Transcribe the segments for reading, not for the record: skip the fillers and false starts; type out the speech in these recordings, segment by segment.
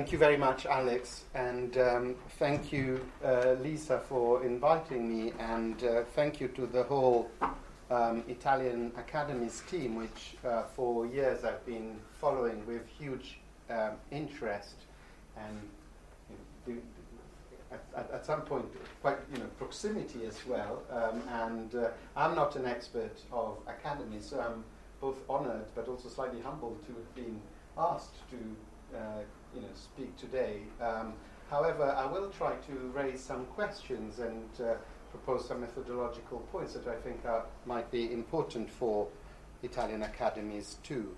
Thank you very much, Alex, and thank you, Lisa, for inviting me, and thank you to the whole Italian Academies team, which for years I've been following with huge interest, and at some point quite proximity as well. And I'm not an expert of Academies, so I'm both honoured but also slightly humbled to have been asked to speak today. However, I will try to raise some questions and propose some methodological points that I think might be important for Italian academies too.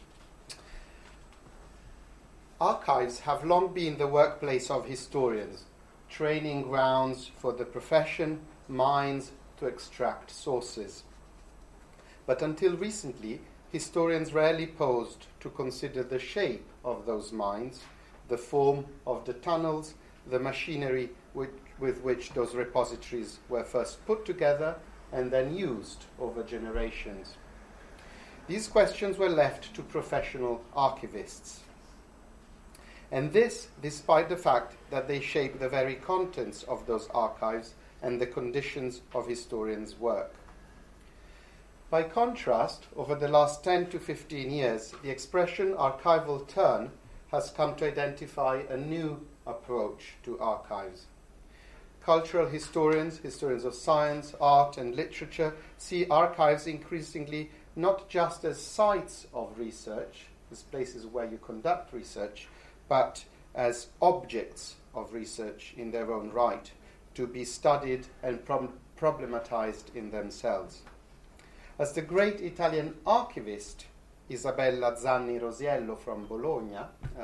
Archives have long been the workplace of historians, training grounds for the profession, mines to extract sources. But until recently, historians rarely paused to consider the shape of those mines, the form of the tunnels, the machinery with which those repositories were first put together and then used over generations. These questions were left to professional archivists. And this, despite the fact that they shape the very contents of those archives and the conditions of historians' work. By contrast, over the last 10 to 15 years, the expression archival turn has come to identify a new approach to archives. Cultural historians, historians of science, art, and literature see archives increasingly not just as sites of research, as places where you conduct research, but as objects of research in their own right, to be studied and problematized in themselves. As the great Italian archivist Isabella Zanni Rosiello from Bologna,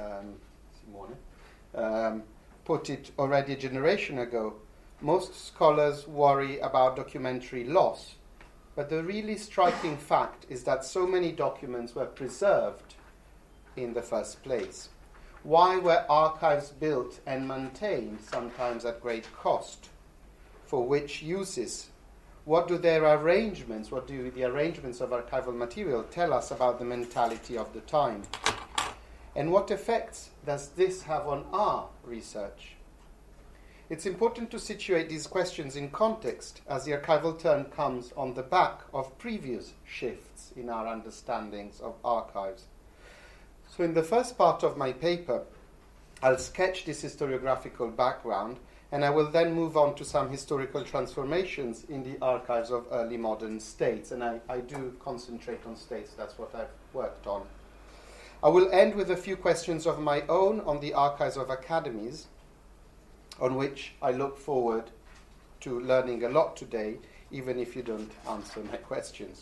Simone, put it already a generation ago, most scholars worry about documentary loss, but the really striking fact is that so many documents were preserved in the first place. Why were archives built and maintained, sometimes at great cost? For which uses? What do the arrangements of archival material tell us about the mentality of the time? And what effects does this have on our research? It's important to situate these questions in context, as the archival turn comes on the back of previous shifts in our understandings of archives. So in the first part of my paper, I'll sketch this historiographical background, and I will then move on to some historical transformations in the archives of early modern states. And I do concentrate on states, that's what I've worked on. I will end with a few questions of my own on the archives of academies, on which I look forward to learning a lot today, even if you don't answer my questions.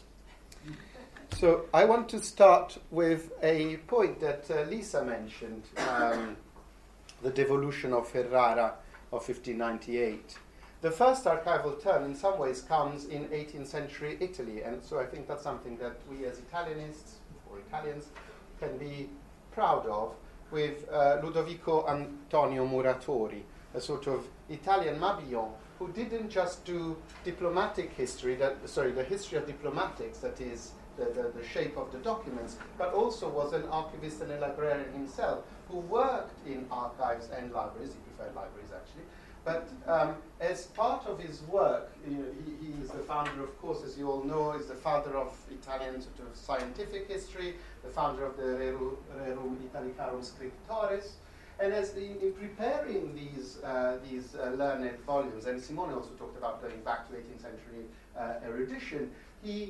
So I want to start with a point that Lisa mentioned, the devolution of Ferrara of 1598. The first archival turn in some ways comes in 18th century Italy, and so I think that's something that we as Italianists, or Italians, can be proud of, with Ludovico Antonio Muratori, a sort of Italian Mabillon, who didn't just do diplomatic history, the history of diplomatics, that is, the shape of the documents, but also was an archivist and a librarian himself, who worked in archives and libraries. He preferred libraries, actually. But as part of his work, he is the founder, of course, as you all know, is the father of Italian sort of scientific history, the founder of the Rerum Italicarum Scriptores. And as in preparing these learned volumes, and Simone also talked about going back to 18th century erudition, he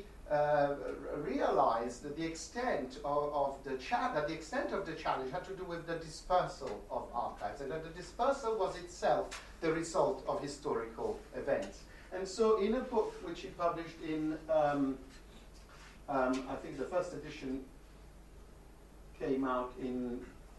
realized that the extent of the challenge had to do with the dispersal of archives, and that the dispersal was itself the result of historical events. And so, in a book which he published in, I think the first edition came out in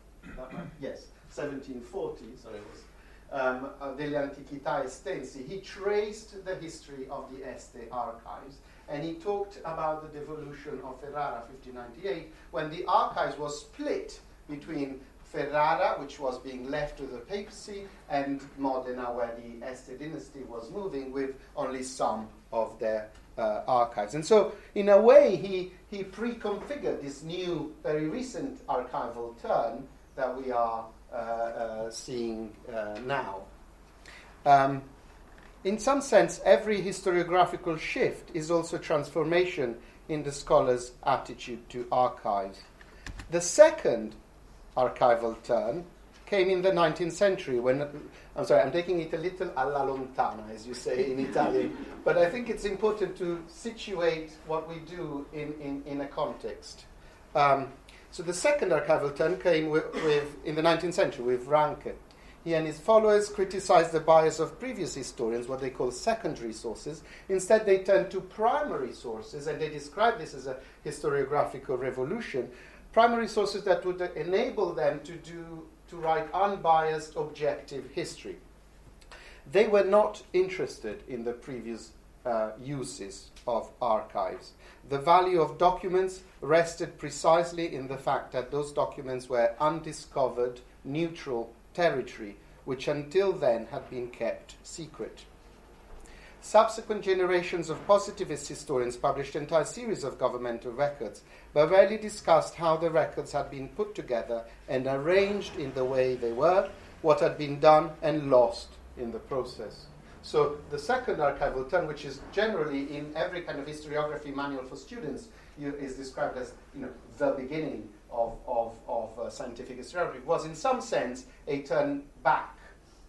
1740. Sorry, it was delle Antichità Estensi. He traced the history of the Este archives. And he talked about the devolution of Ferrara, 1598, when the archives was split between Ferrara, which was being left to the papacy, and Modena, where the Este dynasty was moving, with only some of their archives. And so, in a way, he pre-configured this new, very recent archival turn that we are seeing now. In some sense, every historiographical shift is also transformation in the scholar's attitude to archives. The second archival turn came in the 19th century when, I'm taking it a little alla lontana, as you say in Italian, but I think it's important to situate what we do in a context. So the second archival turn came in the 19th century with Ranke. He and his followers criticized the bias of previous historians, what they call secondary sources. Instead, they turned to primary sources, and they described this as a historiographical revolution. Primary sources that would enable them to write unbiased, objective history. They were not interested in the previous uses of archives. The value of documents rested precisely in the fact that those documents were undiscovered, neutral territory, which until then had been kept secret. Subsequent generations of positivist historians published entire series of governmental records, but rarely discussed how the records had been put together and arranged in the way they were, what had been done and lost in the process. So the second archival turn, which is generally in every kind of historiography manual for students, is described as the beginning of scientific historiography, was in some sense a turn back,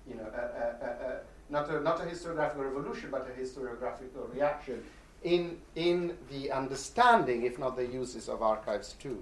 not a historiographical revolution, but a historiographical reaction in the understanding, if not the uses of archives too.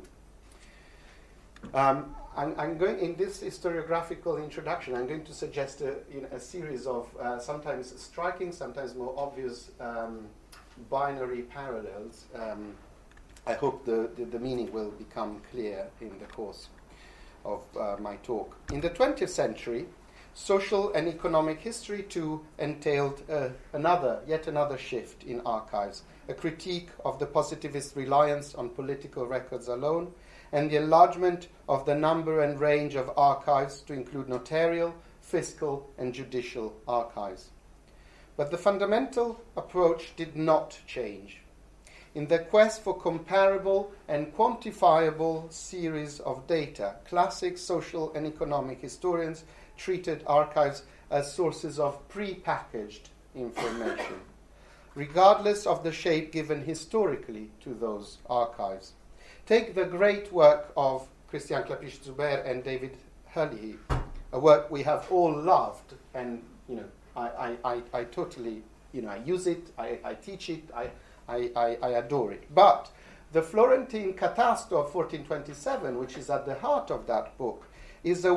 I'm going in this historiographical introduction. I'm going to suggest a series of sometimes striking, sometimes more obvious binary parallels. I hope the meaning will become clear in the course of my talk. In the 20th century, social and economic history too entailed yet another shift in archives, a critique of the positivist reliance on political records alone, and the enlargement of the number and range of archives to include notarial, fiscal, and judicial archives. But the fundamental approach did not change. In the quest for comparable and quantifiable series of data, classic social and economic historians treated archives as sources of pre-packaged information, regardless of the shape given historically to those archives. Take the great work of Christian Klapisch-Zuber and David Herlihy, a work we have all loved, and I totally, I use it, I teach it, I adore it. But the Florentine Catasto of 1427, which is at the heart of that book, is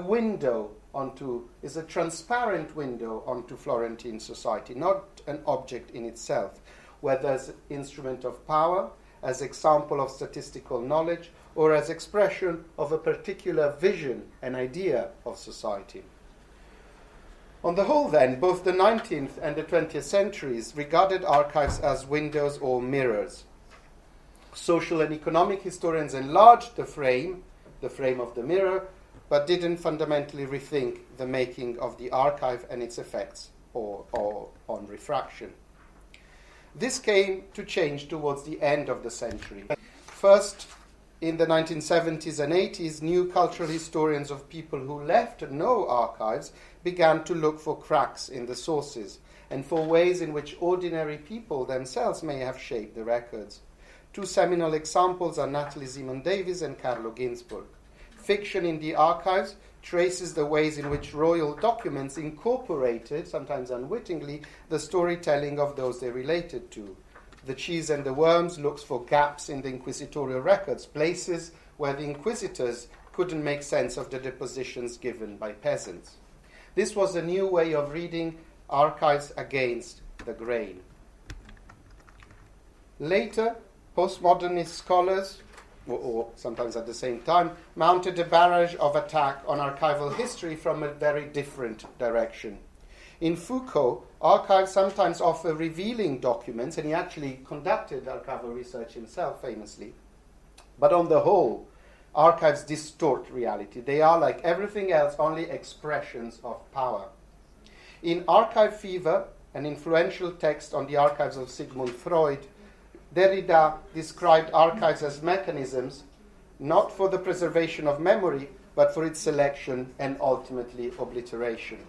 a transparent window onto Florentine society, not an object in itself, whether as instrument of power, as example of statistical knowledge, or as expression of a particular vision and idea of society. On the whole, then, both the 19th and the 20th centuries regarded archives as windows or mirrors. Social and economic historians enlarged the frame of the mirror, but didn't fundamentally rethink the making of the archive and its effects or on refraction. This came to change towards the end of the century. First, in the 1970s and 80s, new cultural historians of people who left no archives began to look for cracks in the sources and for ways in which ordinary people themselves may have shaped the records. Two seminal examples are Natalie Zemon Davis and Carlo Ginzburg. Fiction in the archives traces the ways in which royal documents incorporated, sometimes unwittingly, the storytelling of those they related to. The Cheese and the Worms looks for gaps in the inquisitorial records, places where the inquisitors couldn't make sense of the depositions given by peasants. This was a new way of reading archives against the grain. Later, postmodernist scholars, or sometimes at the same time, mounted a barrage of attack on archival history from a very different direction. In Foucault, archives sometimes offer revealing documents, and he actually conducted archival research himself famously. But on the whole, archives distort reality. They are, like everything else, only expressions of power. In Archive Fever, an influential text on the archives of Sigmund Freud, Derrida described archives as mechanisms not for the preservation of memory, but for its selection and ultimately obliteration.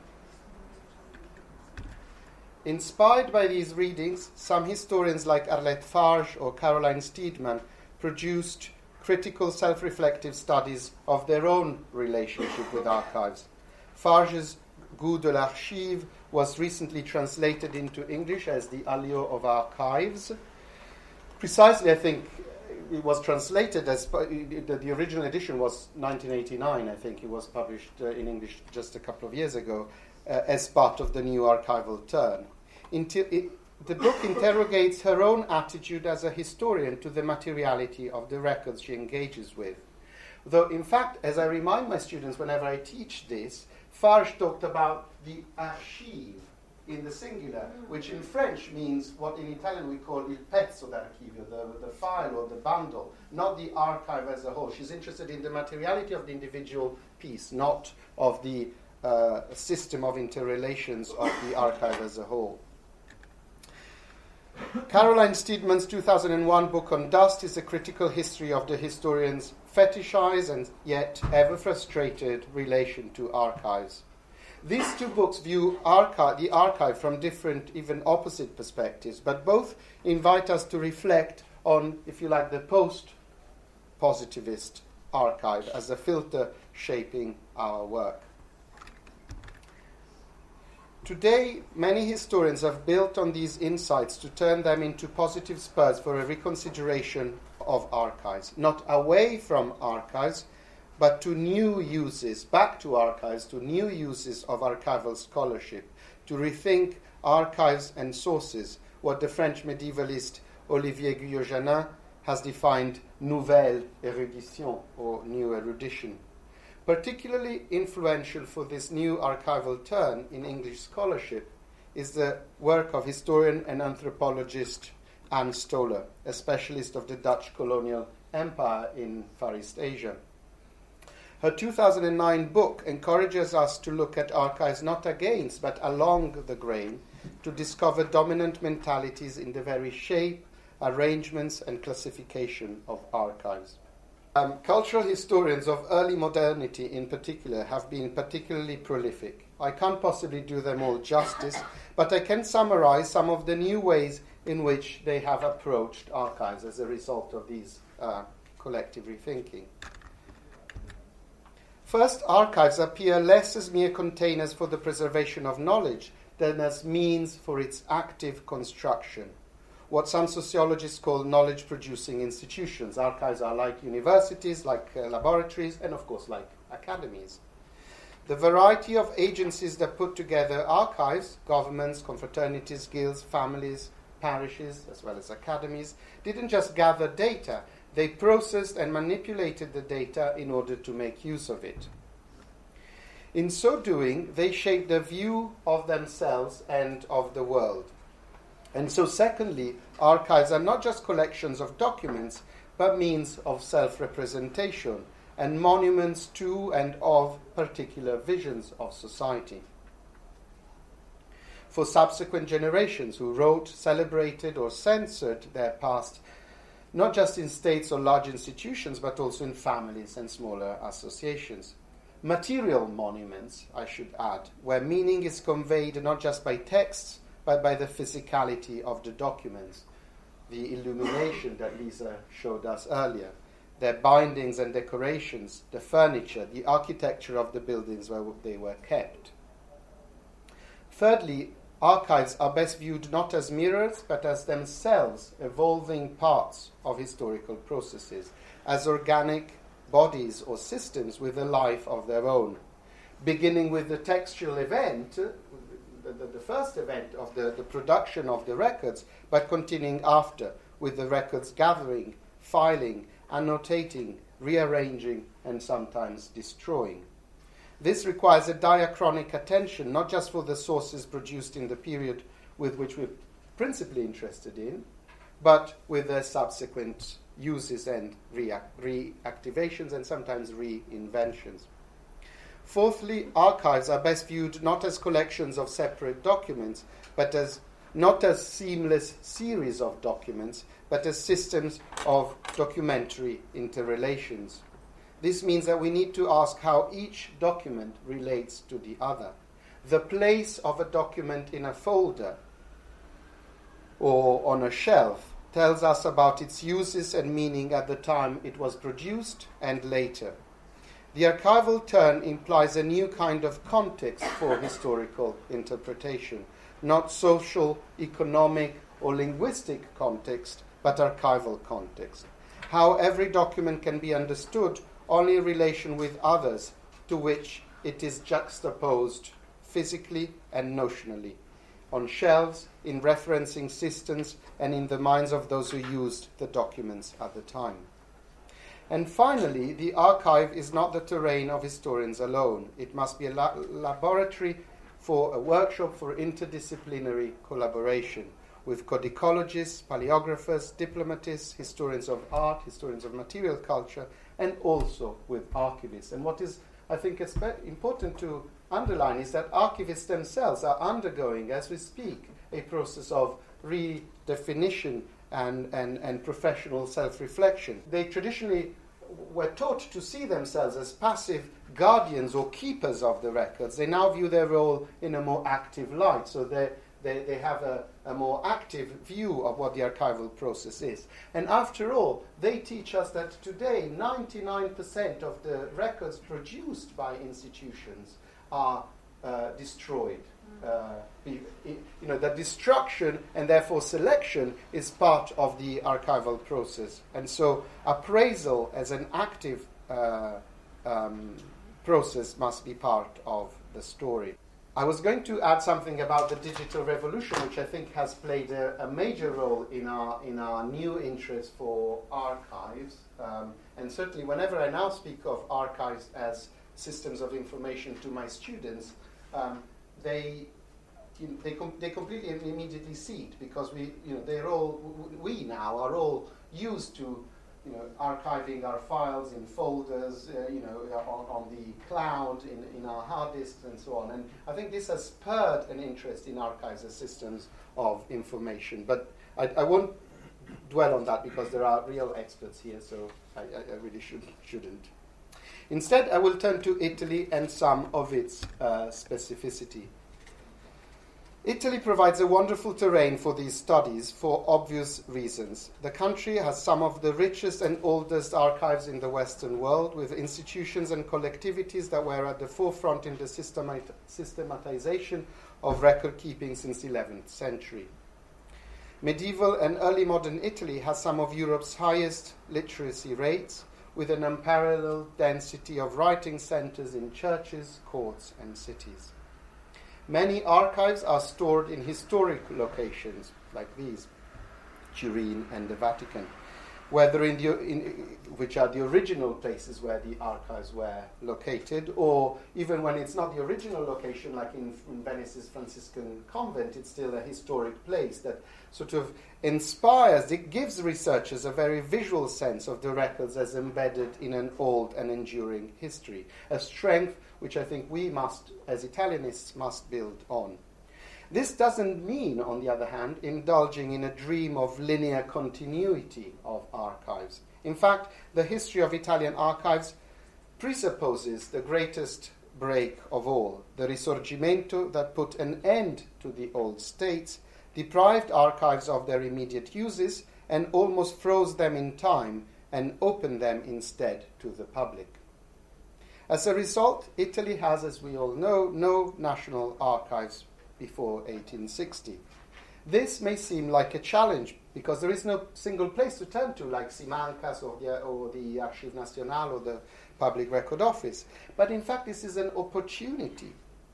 Inspired by these readings, some historians like Arlette Farge or Caroline Steedman produced critical self-reflective studies of their own relationship with archives. Farge's Goût de l'Archive was recently translated into English as The Allure of Archives. Precisely, I think, it was translated as the original edition was 1989. I think it was published in English just a couple of years ago as part of the new archival turn. The book interrogates her own attitude as a historian to the materiality of the records she engages with. Though, in fact, as I remind my students whenever I teach this, Farge talked about the archive in the singular, which in French means what in Italian we call il pezzo d'archivio, the file or the bundle, not the archive as a whole. She's interested in the materiality of the individual piece, not of the system of interrelations of the archive as a whole. Caroline Steedman's 2001 book on dust is a critical history of the historian's fetishized and yet ever frustrated relation to archives. These two books view the archive from different, even opposite perspectives, but both invite us to reflect on, if you like, the post-positivist archive as a filter shaping our work. Today, many historians have built on these insights to turn them into positive spurs for a reconsideration of archives, not away from archives, but to new uses, back to archives, to new uses of archival scholarship, to rethink archives and sources, what the French medievalist Olivier Guyot-Janin has defined nouvelle érudition, or new erudition. Particularly influential for this new archival turn in English scholarship is the work of historian and anthropologist Anne Stoller, a specialist of the Dutch colonial empire in Far East Asia. Her 2009 book encourages us to look at archives not against but along the grain to discover dominant mentalities in the very shape, arrangements and classification of archives. Cultural historians of early modernity in particular have been particularly prolific. I can't possibly do them all justice, but I can summarize some of the new ways in which they have approached archives as a result of these collective rethinking. First, archives appear less as mere containers for the preservation of knowledge than as means for its active construction. What some sociologists call knowledge-producing institutions. Archives are like universities, like laboratories, and of course like academies. The variety of agencies that put together archives, governments, confraternities, guilds, families, parishes, as well as academies, didn't just gather data, they processed and manipulated the data in order to make use of it. In so doing, they shaped their view of themselves and of the world. And so secondly, archives are not just collections of documents, but means of self-representation and monuments to and of particular visions of society. For subsequent generations who wrote, celebrated or censored their past, not just in states or large institutions, but also in families and smaller associations. Material monuments, I should add, where meaning is conveyed not just by texts, but by the physicality of the documents, the illumination that Lisa showed us earlier, their bindings and decorations, the furniture, the architecture of the buildings where they were kept. Thirdly, archives are best viewed not as mirrors, but as themselves evolving parts of historical processes, as organic bodies or systems with a life of their own, beginning with the textual event, the first event of the production of the records, but continuing after with the records gathering, filing, annotating, rearranging, and sometimes destroying. This requires a diachronic attention, not just for the sources produced in the period with which we're principally interested in, but with their subsequent uses and reactivations and sometimes reinventions. Fourthly, archives are best viewed not as collections of separate documents, but as not as seamless series of documents, but as systems of documentary interrelations. This means that we need to ask how each document relates to the other. The place of a document in a folder or on a shelf tells us about its uses and meaning at the time it was produced and later. The archival term implies a new kind of context for historical interpretation, not social, economic, or linguistic context, but archival context. How every document can be understood only in relation with others to which it is juxtaposed physically and notionally, on shelves, in referencing systems, and in the minds of those who used the documents at the time. And finally, the archive is not the terrain of historians alone. It must be a laboratory for a workshop for interdisciplinary collaboration with codicologists, paleographers, diplomatists, historians of art, historians of material culture, and also with archivists. And what is, I think, important to underline is that archivists themselves are undergoing, as we speak, a process of redefinition and professional self-reflection. They traditionally were taught to see themselves as passive guardians or keepers of the records. They now view their role in a more active light, so they have a more active view of what the archival process is. And after all, they teach us that today 99% of the records produced by institutions are destroyed. That destruction and therefore selection is part of the archival process. And so appraisal as an active process must be part of the story. I was going to add something about the digital revolution, which I think has played a major role in our new interest for archives. And certainly whenever I now speak of archives as systems of information to my students, they completely and immediately see it, because we now are all used to archiving our files in folders, on the cloud, in our hard disks, and so on. And I think this has spurred an interest in archives as systems of information. But I won't dwell on that because there are real experts here, so I really shouldn't. Instead, I will turn to Italy and some of its specificity. Italy provides a wonderful terrain for these studies for obvious reasons. The country has some of the richest and oldest archives in the Western world, with institutions and collectivities that were at the forefront in the systematization of record keeping since the 11th century. Medieval and early modern Italy has some of Europe's highest literacy rates, with an unparalleled density of writing centers in churches, courts, and cities. Many archives are stored in historic locations like these, Turin and the Vatican, whether which are the original places where the archives were located, or even when it's not the original location, like in Venice's Franciscan convent, it's still a historic place that sort of inspires, it gives researchers a very visual sense of the records as embedded in an old and enduring history, a strength which I think we must, as Italianists, must build on. This doesn't mean, on the other hand, indulging in a dream of linear continuity of archives. In fact, the history of Italian archives presupposes the greatest break of all, the Risorgimento that put an end to the old states, deprived archives of their immediate uses, and almost froze them in time and opened them instead to the public. As a result, Italy has, as we all know, no national archives before 1860. This may seem like a challenge because there is no single place to turn to, like Simancas or the Archives Nationales or the Public Record Office. But in fact, this is an opportunity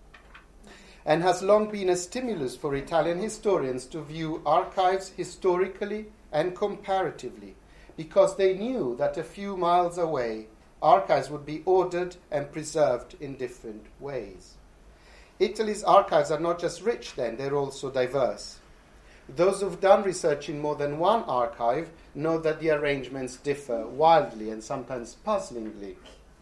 and has long been a stimulus for Italian historians to view archives historically and comparatively, because they knew that a few miles away, archives would be ordered and preserved in different ways. Italy's archives are not just rich then, they're also diverse. Those who've done research in more than one archive know that the arrangements differ wildly and sometimes puzzlingly.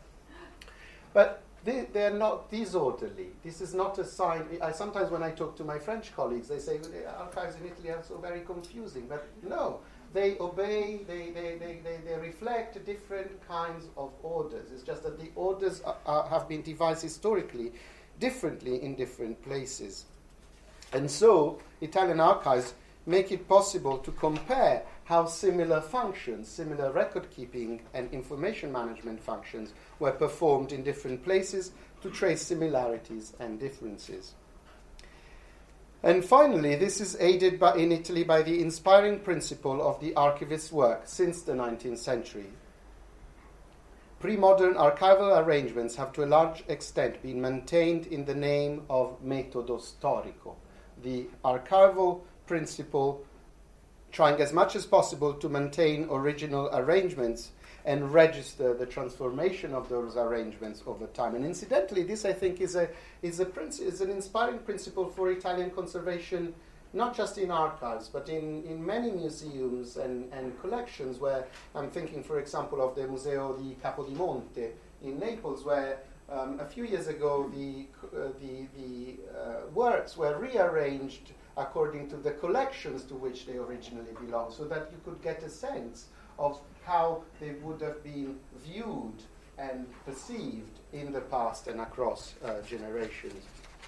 But they're not disorderly. This is not a sign. Sometimes when I talk to my French colleagues, they say archives in Italy are so very confusing. But no, they obey, they reflect different kinds of orders. It's just that the orders have been devised historically differently in different places. And so, Italian archives make it possible to compare how similar functions, similar record-keeping and information management functions were performed in different places to trace similarities and differences. And finally, this is aided in Italy by the inspiring principle of the archivist's work since the 19th century. Pre-modern archival arrangements have to a large extent been maintained in the name of metodo storico, the archival principle trying as much as possible to maintain original arrangements and register the transformation of those arrangements over time. And incidentally, this I think is an inspiring principle for Italian conservation, not just in archives, but in many museums and collections, where I'm thinking, for example, of the Museo di Capodimonte in Naples, where a few years ago the works were rearranged according to the collections to which they originally belonged, so that you could get a sense of how they would have been viewed and perceived in the past and across generations.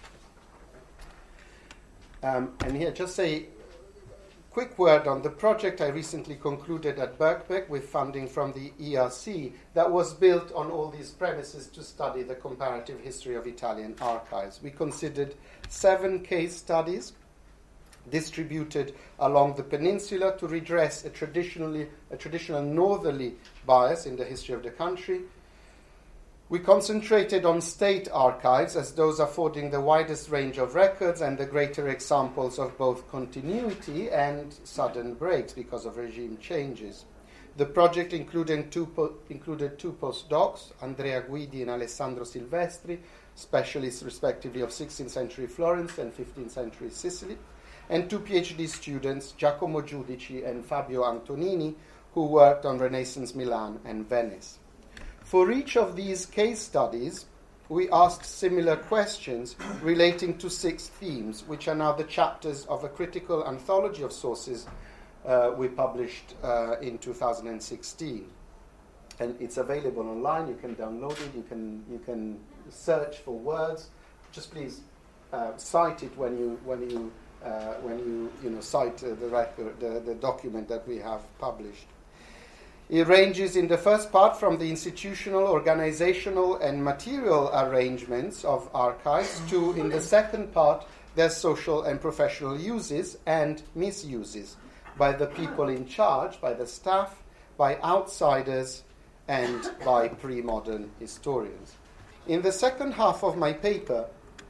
And here, just a quick word on the project I recently concluded at Birkbeck with funding from the ERC that was built on all these premises to study the comparative history of Italian archives. We considered 7 case studies distributed along the peninsula to redress a traditional northerly bias in the history of the country. We concentrated on state archives as those affording the widest range of records and the greater examples of both continuity and sudden breaks because of regime changes. The project included two postdocs, Andrea Guidi and Alessandro Silvestri, specialists respectively of 16th century Florence and 15th century Sicily, and 2 PhD students, Giacomo Giudici and Fabio Antonini, who worked on Renaissance Milan and Venice. For each of these case studies, we asked similar questions relating to 6 themes, which are now the chapters of a critical anthology of sources we published in 2016. And it's available online. You can download it. You can search for words. Just please cite it when you cite the record, the document that we have published. It ranges in the first part from the institutional, organizational, and material arrangements of archives to, in the second part, their social and professional uses and misuses by the people in charge, by the staff, by outsiders, and by pre-modern historians. In the second half of my paper,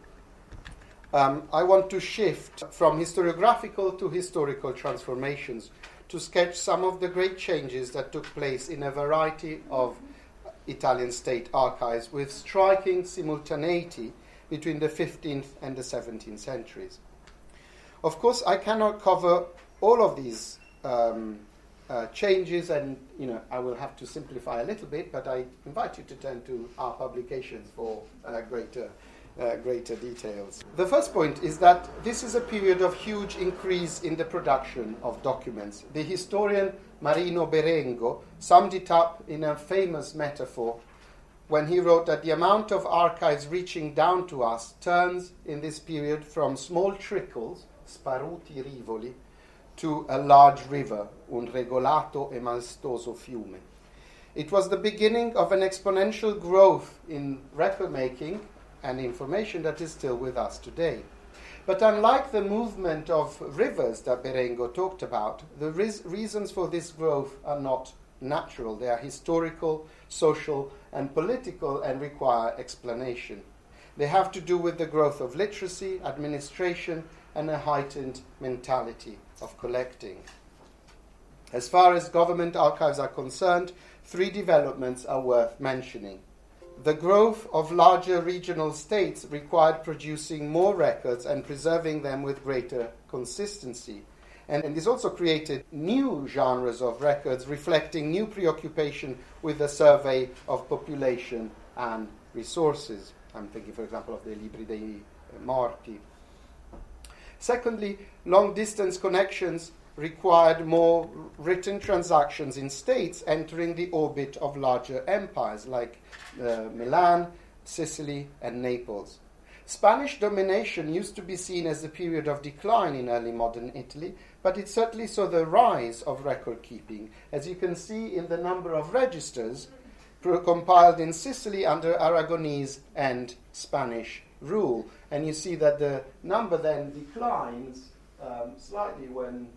I want to shift from historiographical to historical transformations to sketch some of the great changes that took place in a variety of Italian state archives with striking simultaneity between the 15th and the 17th centuries. Of course, I cannot cover all of these changes, and I will have to simplify a little bit, but I invite you to turn to our publications for greater details. The first point is that this is a period of huge increase in the production of documents. The historian Marino Berengo summed it up in a famous metaphor when he wrote that the amount of archives reaching down to us turns in this period from small trickles, sparuti rivoli, to a large river, un regolato e maestoso fiume. It was the beginning of an exponential growth in record making and information that is still with us today. But unlike the movement of rivers that Berengo talked about, the reasons for this growth are not natural. They are historical, social, and political, and require explanation. They have to do with the growth of literacy, administration, and a heightened mentality of collecting. As far as government archives are concerned, 3 developments are worth mentioning. The growth of larger regional states required producing more records and preserving them with greater consistency. And this also created new genres of records reflecting new preoccupation with the survey of population and resources. I'm thinking, for example, of the Libri dei Morti. Secondly, long-distance connections required more written transactions in states entering the orbit of larger empires like Milan, Sicily, and Naples. Spanish domination used to be seen as a period of decline in early modern Italy, but it certainly saw the rise of record keeping, as you can see in the number of registers compiled in Sicily under Aragonese and Spanish rule. And you see that the number then declines slightly when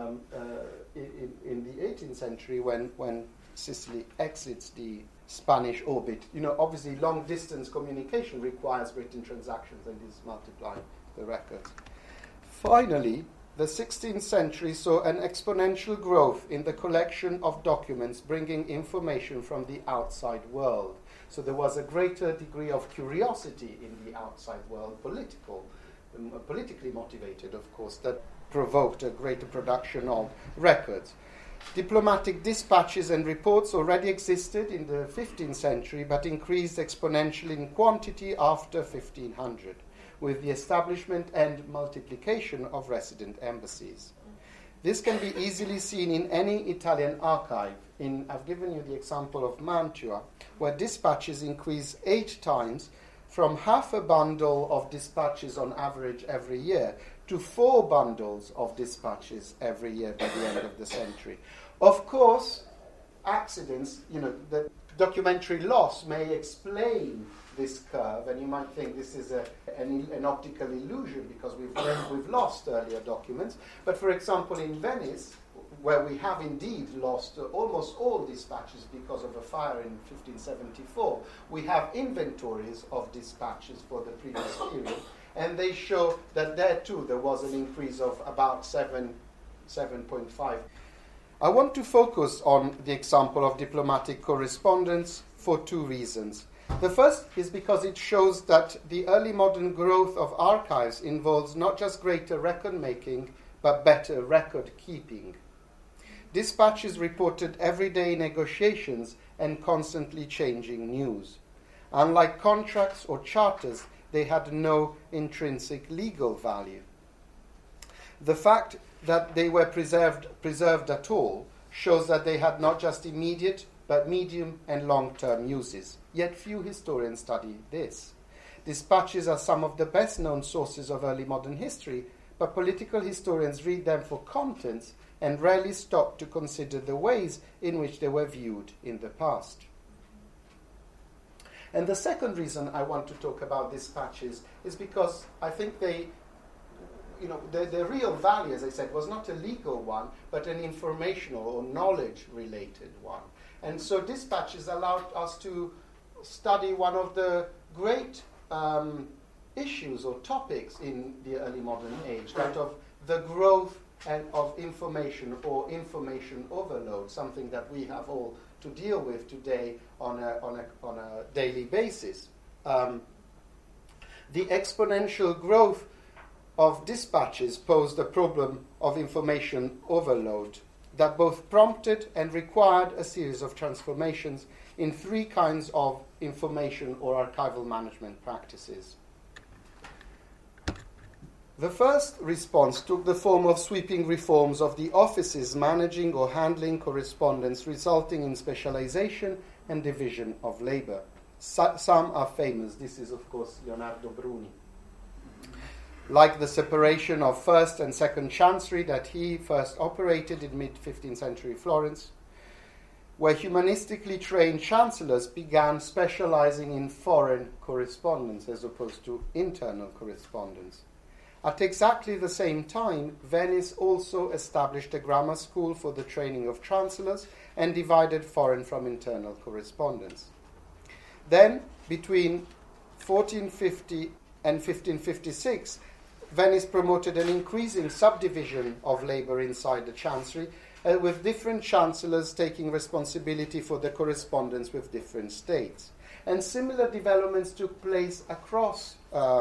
in the 18th century when Sicily exits the Spanish orbit. Obviously long-distance communication requires written transactions and is multiplying the records. Finally, the 16th century saw an exponential growth in the collection of documents bringing information from the outside world. So there was a greater degree of curiosity in the outside world, politically motivated, of course, that provoked a greater production of records. Diplomatic dispatches and reports already existed in the 15th century, but increased exponentially in quantity after 1500, with the establishment and multiplication of resident embassies. This can be easily seen in any Italian archive. I've given you the example of Mantua, where dispatches increase 8 times from half a bundle of dispatches on average every year to 4 bundles of dispatches every year by the end of the century. Of course, accidents, the documentary loss may explain this curve, and you might think this is an optical illusion because we've lost earlier documents. But for example, in Venice, where we have indeed lost almost all dispatches because of a fire in 1574, we have inventories of dispatches for the previous period, and they show that there too there was an increase of about 7.5. I want to focus on the example of diplomatic correspondence for 2 reasons. The first is because it shows that the early modern growth of archives involves not just greater record making, but better record keeping. Dispatches reported everyday negotiations and constantly changing news. Unlike contracts or charters, they had no intrinsic legal value. The fact that they were preserved at all shows that they had not just immediate but medium and long-term uses. Yet few historians study this. Dispatches are some of the best-known sources of early modern history, but political historians read them for contents and rarely stop to consider the ways in which they were viewed in the past. And the second reason I want to talk about dispatches is because I think the real value, as I said, was not a legal one, but an informational or knowledge-related one. And so dispatches allowed us to study one of the great issues or topics in the early modern age, that of the growth and of information or information overload, something that we have all to deal with today on a daily basis. The exponential growth of dispatches posed a problem of information overload that both prompted and required a series of transformations in 3 kinds of information or archival management practices. The first response took the form of sweeping reforms of the offices managing or handling correspondence, resulting in specialization and division of labor. Some are famous. This is, of course, Leonardo Bruni. Like the separation of first and second chancery that he first operated in mid-15th century Florence, where humanistically trained chancellors began specializing in foreign correspondence as opposed to internal correspondence. At exactly the same time, Venice also established a grammar school for the training of chancellors and divided foreign from internal correspondence. Then, between 1450 and 1556, Venice promoted an increasing subdivision of labor inside the chancery, with different chancellors taking responsibility for the correspondence with different states. And similar developments took place across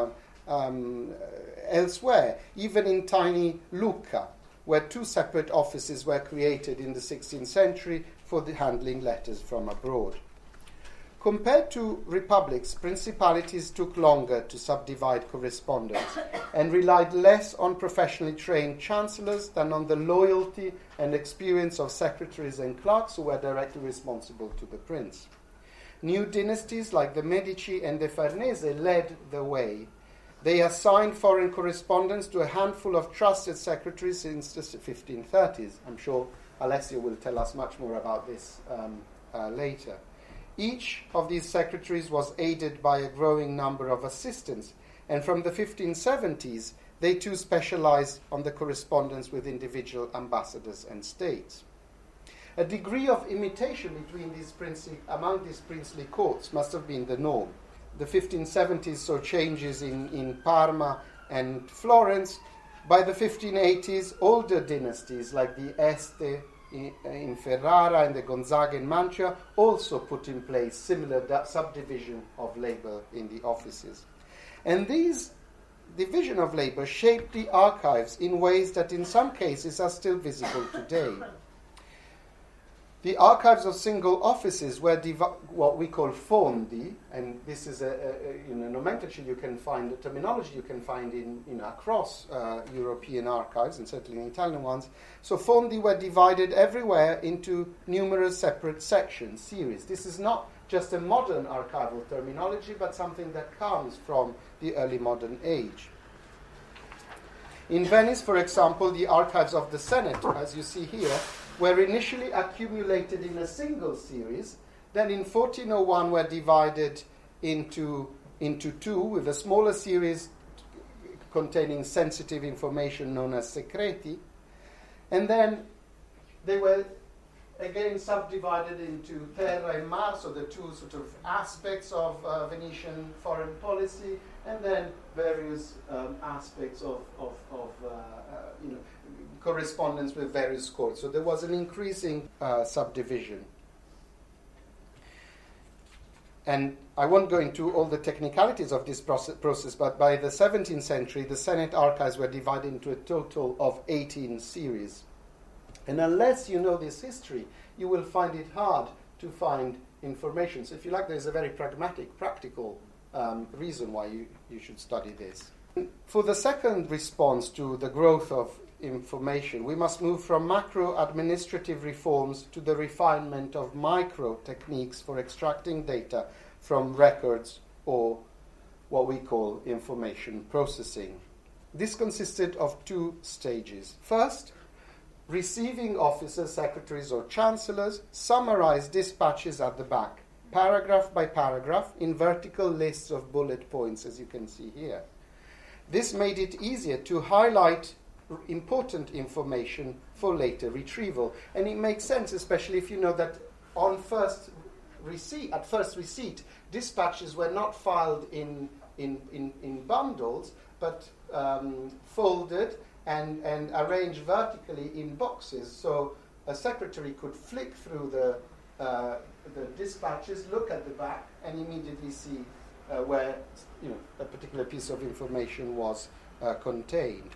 elsewhere, even in tiny Lucca, where 2 separate offices were created in the 16th century for the handling letters from abroad. Compared to republics, principalities took longer to subdivide correspondence and relied less on professionally trained chancellors than on the loyalty and experience of secretaries and clerks who were directly responsible to the prince. New dynasties like the Medici and the Farnese led the way. They assigned foreign correspondence to a handful of trusted secretaries since the 1530s. I'm sure Alessio will tell us much more about this later. Each of these secretaries was aided by a growing number of assistants, and from the 1570s, they too specialized on the correspondence with individual ambassadors and states. A degree of imitation among these princely courts must have been the norm. The 1570s saw changes in Parma and Florence. By the 1580s, older dynasties like the Este in Ferrara and the Gonzaga in Mantua also put in place similar subdivision of labor in the offices. And these division of labor shaped the archives in ways that in some cases are still visible today. The archives of single offices were what we call fondi, and this is a nomenclature you can find, a terminology you can find across European archives, and certainly in Italian ones. So fondi were divided everywhere into numerous separate sections, series. This is not just a modern archival terminology, but something that comes from the early modern age. In Venice, for example, the archives of the Senate, as you see here, were initially accumulated in a single series, then in 1401 were divided into two, with a smaller series containing sensitive information known as secreti, and then they were again subdivided into terra and mar, so the two sort of aspects of Venetian foreign policy, and then various aspects of correspondence with various courts. So there was an increasing subdivision. And I won't go into all the technicalities of this process, but by the 17th century, the Senate archives were divided into a total of 18 series. And unless you know this history, you will find it hard to find information. So if you like, there's a very pragmatic, practical reason why you should study this. For the second response to the growth of information, we must move from macro administrative reforms to the refinement of micro techniques for extracting data from records, or what we call information processing. This consisted of two stages. First, receiving officers, secretaries, or chancellors summarized dispatches at the back, paragraph by paragraph, in vertical lists of bullet points, as you can see here. This made it easier to highlight important information for later retrieval. And it makes sense, especially if you know that at first receipt, dispatches were not filed in bundles, but folded and arranged vertically in boxes. So a secretary could flick through the dispatches, look at the back, and immediately see where a particular piece of information was contained.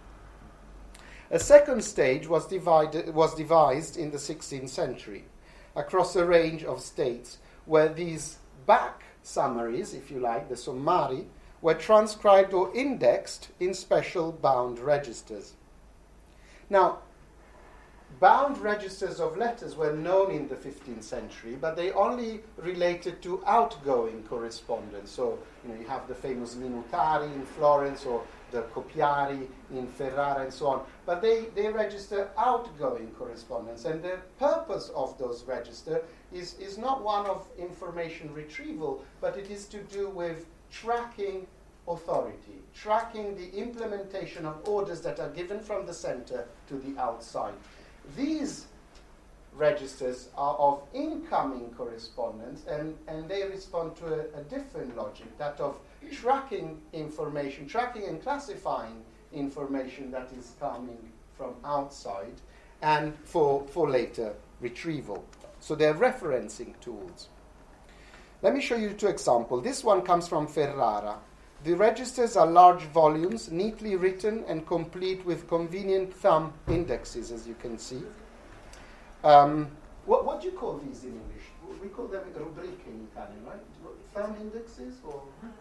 A second stage was devised in the 16th century across a range of states, where these back summaries, if you like, the sommari, were transcribed or indexed in special bound registers. Now, bound registers of letters were known in the 15th century, but they only related to outgoing correspondence. So, you have the famous Minutari in Florence, or the Copiari in Ferrara, and so on. But they register outgoing correspondence. And the purpose of those registers is not one of information retrieval, but it is to do with tracking authority, tracking the implementation of orders that are given from the center to the outside. These registers are of incoming correspondence, and they respond to a different logic, that of tracking information, tracking and classifying information that is coming from outside, and for later retrieval. So they're referencing tools. Let me show you two examples. This one comes from Ferrara. The registers are large volumes, neatly written and complete with convenient thumb indexes, as you can see. What do you call these in English? we call them rubriche in Italian, right? Thumb indexes or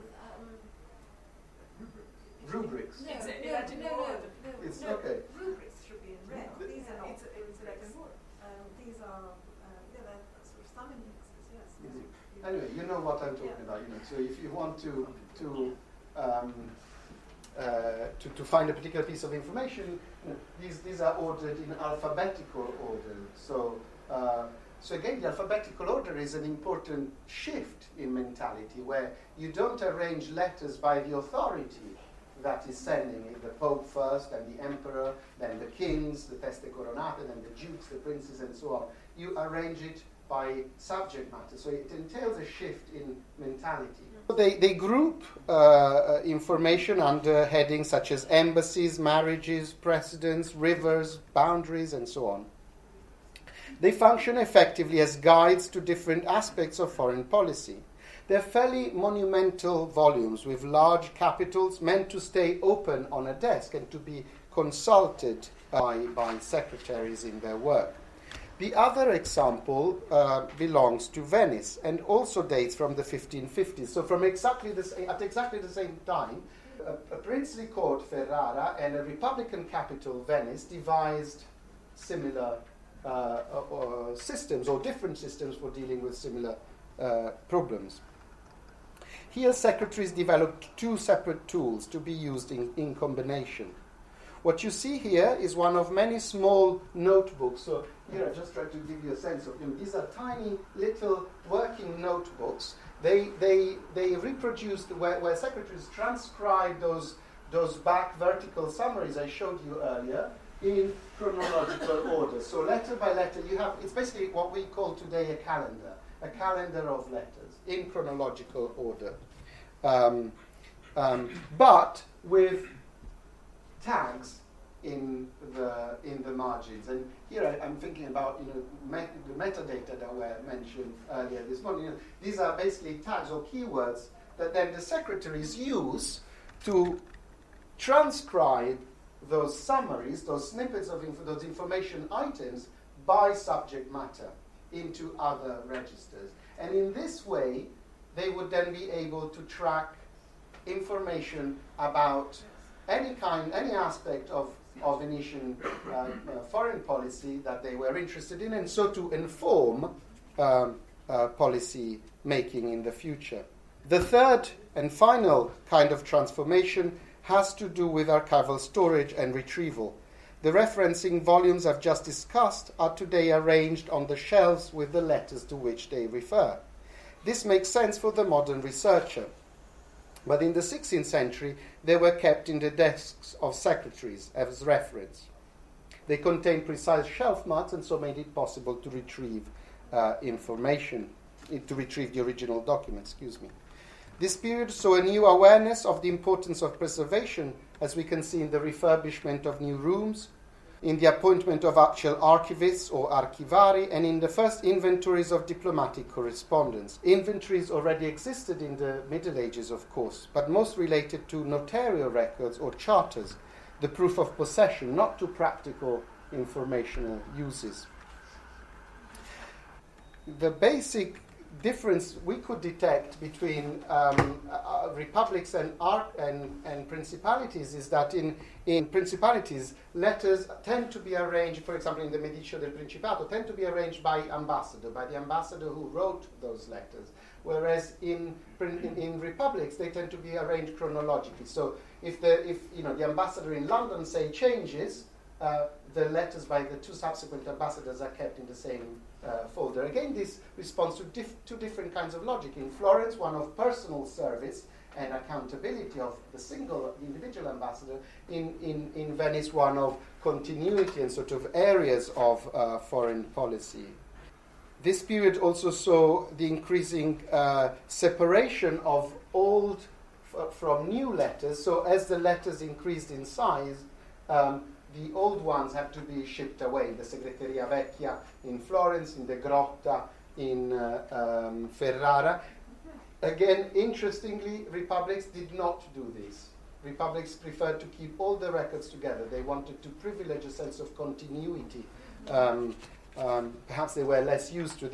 rubrics? No, It's okay. Rubrics should be in red. These are not. These are sort of thumb indexes. Yes. Anyway, you know what I'm talking about. So if you want to find a particular piece of information, these are ordered in alphabetical order. So again, the alphabetical order is an important shift in mentality, where you don't arrange letters by the authority that is sending it, the Pope first, and the Emperor, then the kings, the teste coronate, then the dukes, the princes, and so on. You arrange it by subject matter. So it entails a shift in mentality. They group information under headings such as embassies, marriages, precedents, rivers, boundaries, and so on. They function effectively as guides to different aspects of foreign policy. They're fairly monumental volumes with large capitals meant to stay open on a desk and to be consulted by secretaries in their work. The other example belongs to Venice and also dates from the 1550s. So at exactly the same time, a princely court, Ferrara, and a republican capital, Venice, devised similar systems or different systems for dealing with similar problems. Here, secretaries developed two separate tools to be used in combination. What you see here is one of many small notebooks. So here I just try to give you a sense of these are tiny little working notebooks. They reproduced where secretaries transcribe those back vertical summaries I showed you earlier in chronological order. So letter by letter, it's basically what we call today a calendar of letters in chronological order, but with tags in the margins. And here I'm thinking about the metadata that were mentioned earlier this morning. These are basically tags or keywords that then the secretaries use to transcribe those summaries, those snippets of those information items by subject matter into other registers. And in this way, they would then be able to track information about any aspect of Venetian foreign policy that they were interested in, and so to inform policy making in the future. The third and final kind of transformation has to do with archival storage and retrieval. The referencing volumes I've just discussed are today arranged on the shelves with the letters to which they refer. This makes sense for the modern researcher. But in the 16th century, they were kept in the desks of secretaries as reference. They contained precise shelf marks and so made it possible to retrieve information, to retrieve the original document, This period saw a new awareness of the importance of preservation, as we can see in the refurbishment of new rooms, in the appointment of actual archivists or archivari, and in the first inventories of diplomatic correspondence. Inventories already existed in the Middle Ages, of course, but most related to notarial records or charters, the proof of possession, not to practical informational uses. The basic difference we could detect between republics and principalities is that in principalities, letters tend to be arranged, for example, in the Medici del Principato, tend to be arranged by the ambassador who wrote those letters. Whereas in republics, they tend to be arranged chronologically. So if the ambassador in London, say, changes, the letters by the two subsequent ambassadors are kept in the same folder. Again, this responds to two different kinds of logic. In Florence, one of personal service and accountability of the individual ambassador. In Venice, one of continuity and sort of areas of foreign policy. This period also saw the increasing separation of old from new letters. So as the letters increased in size, the old ones have to be shipped away. The Segreteria Vecchia in Florence, in the Grotta in Ferrara. Again, interestingly, republics did not do this. Republics preferred to keep all the records together. They wanted to privilege a sense of continuity. Perhaps they were less used to the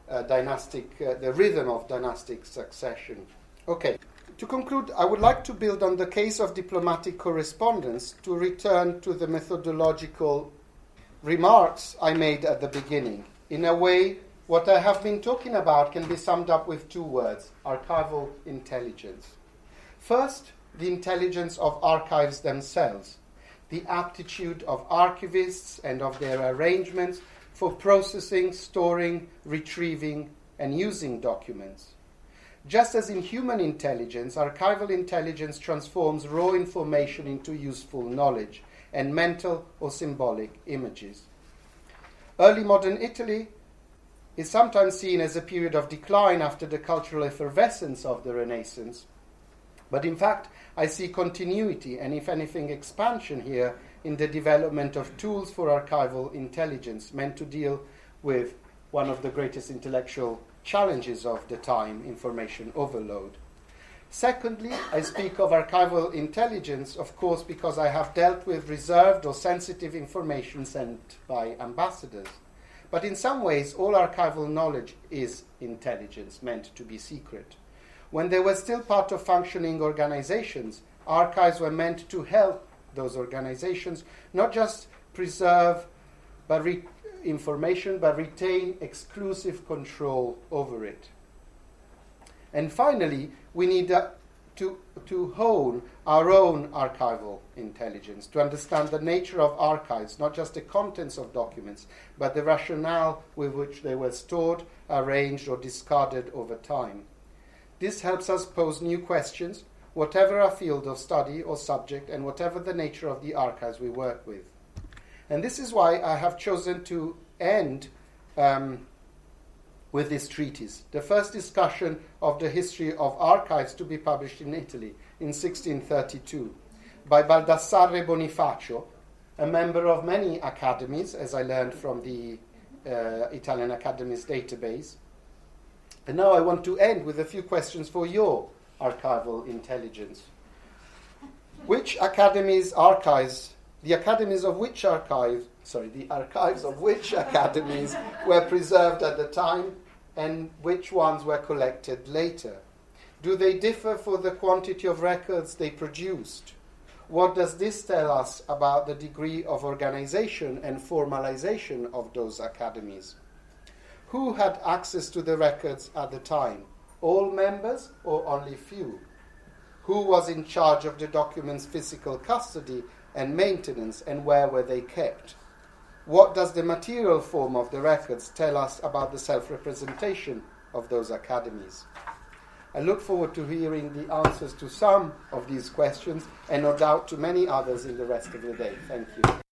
the rhythm of dynastic succession. Okay. To conclude, I would like to build on the case of diplomatic correspondence to return to the methodological remarks I made at the beginning. In a way, what I have been talking about can be summed up with two words: archival intelligence. First, the intelligence of archives themselves, the aptitude of archivists and of their arrangements for processing, storing, retrieving, and using documents. Just as in human intelligence, archival intelligence transforms raw information into useful knowledge and mental or symbolic images. Early modern Italy is sometimes seen as a period of decline after the cultural effervescence of the Renaissance. But in fact, I see continuity and, if anything, expansion here in the development of tools for archival intelligence meant to deal with one of the greatest intellectual challenges of the time, information overload. Secondly, I speak of archival intelligence, of course, because I have dealt with reserved or sensitive information sent by ambassadors. But in some ways, all archival knowledge is intelligence meant to be secret. When they were still part of functioning organizations, archives were meant to help those organizations not just preserve information, but retain exclusive control over it. And finally, we need to hone our own archival intelligence, to understand the nature of archives, not just the contents of documents, but the rationale with which they were stored, arranged, or discarded over time. This helps us pose new questions, whatever our field of study or subject, and whatever the nature of the archives we work with. And this is why I have chosen to end with this treatise, the first discussion of the history of archives to be published in Italy in 1632 by Baldassarre Bonifacio, a member of many academies, as I learned from the Italian Academies database. And now I want to end with a few questions for your archival intelligence. Which academies archives, the archives of which academies were preserved at the time, and which ones were collected later? Do they differ for the quantity of records they produced? What does this tell us about the degree of organization and formalization of those academies? Who had access to the records at the time? All members or only few? Who was in charge of the documents' physical custody and maintenance, and where were they kept? What does the material form of the records tell us about the self-representation of those academies? I look forward to hearing the answers to some of these questions, and no doubt to many others in the rest of the day. Thank you.